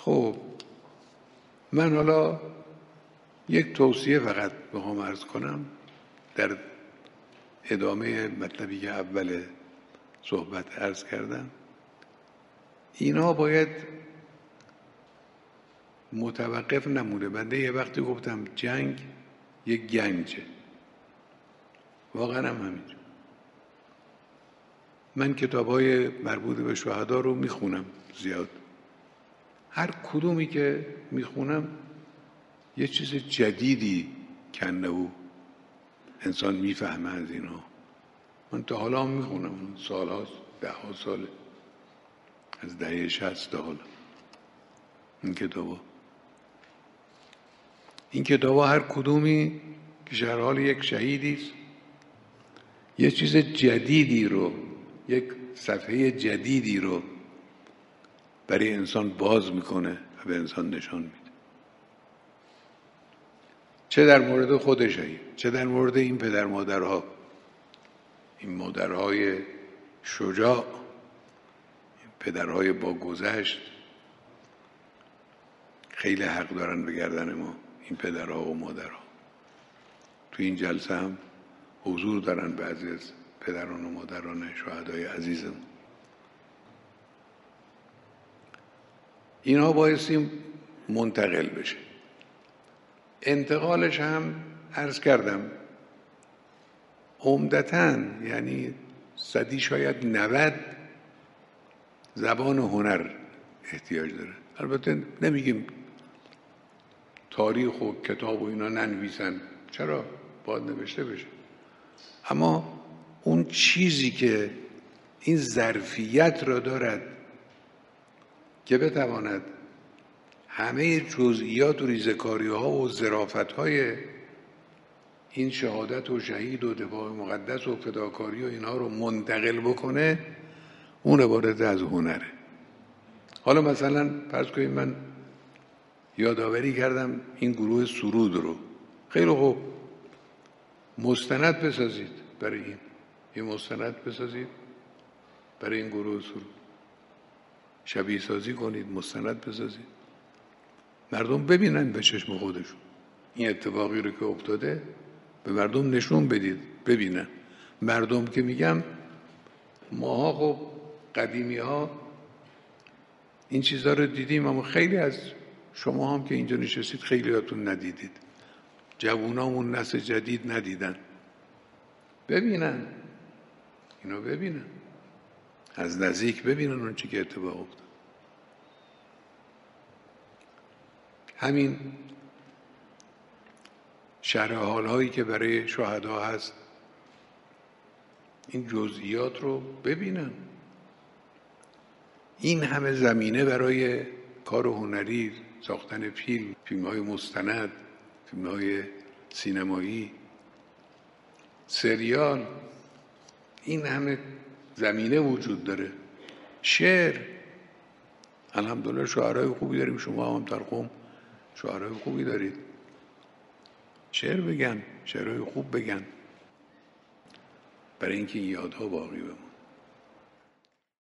خب من حالا یک توصیه فقط بخوام عرض کنم در ادامه مطلبی که اول صحبت عرض کردم. اینا باید متوقف نمونه. بنده یه وقتی گفتم جنگ یک گنجه، واقعا هم همینجا. من کتاب‌های مربوط به شهدا رو میخونم زیاد. هر کدومی که میخونم یه چیز جدیدی کنه و انسان میفهمه از اینا. من تا حالا هم میخونم، سال هاست، 10 ساله، از دهه 60 تا حالا این کتابا هر کدومی که شرح حال یک شهیدی است، یه چیز جدیدی رو، یک صفحه جدیدی رو برای انسان باز میکنه و به انسان نشان میده. چه در مورد خود شهید، چه در مورد این پدر مادرها، این مادرهای شجاع، این پدرهای با گذشت. خیلی حق دارن به گردن ما این پدرها و مادرها. تو این جلسه هم حضور دارن بعضی از پدران و مادران شهدای عزیزم. اینها بایستی منتقل بشه. انتقالش هم عرض کردم عمدتاً، یعنی 100 شاید 90 زبان هنر احتیاج داره. البته نمیگیم تاریخ و کتاب و اینا ننویسن، چرا؟ باید نوشته بشه. اما اون چیزی که این ظرفیت را دارد که بتواند همه جزئیات و ریزکاری‌ها و ظرافت‌های این شهادت و شهید و دفاع مقدس و فداکاری و اینها رو منتقل بکنه، اون عبارت از هنره. حالا مثلا فرض کنید من یادآوری کردم این گروه سرود رو، خیلی خوب، مستند بسازید برای این، یه مستند بسازید برای این گروه سرود، شبیه سازی کنید، مستند بسازید، مردم ببینن به چشم خودشون این اتفاقی رو که افتاده، به مردم نشون بدید ببینن. مردم که میگم ماها خب قدیمی ها این چیزها رو دیدیم، اما خیلی از شما هم که اینجا نشستید خیلیاتون ندیدید، جوونامون نسل جدید ندیدن. ببینن اینو، ببینن از نزدیک، ببینن اون چی که اتفاق افتاد. همین شرح حال‌هایی که برای شهدا هست، این جزئیات رو ببینن. این همه زمینه برای کار هنری، ساختن فیلم‌های مستند، فیلم‌های سینمایی، سریال، این همه زمینه وجود داره. شعر، الحمدلله شاعرای خوبی داریم، شما هم در قم شاعرای خوبی دارید. شعر بگن، شعرهای خوب بگن، برای اینکه این یادها باقی بمونه.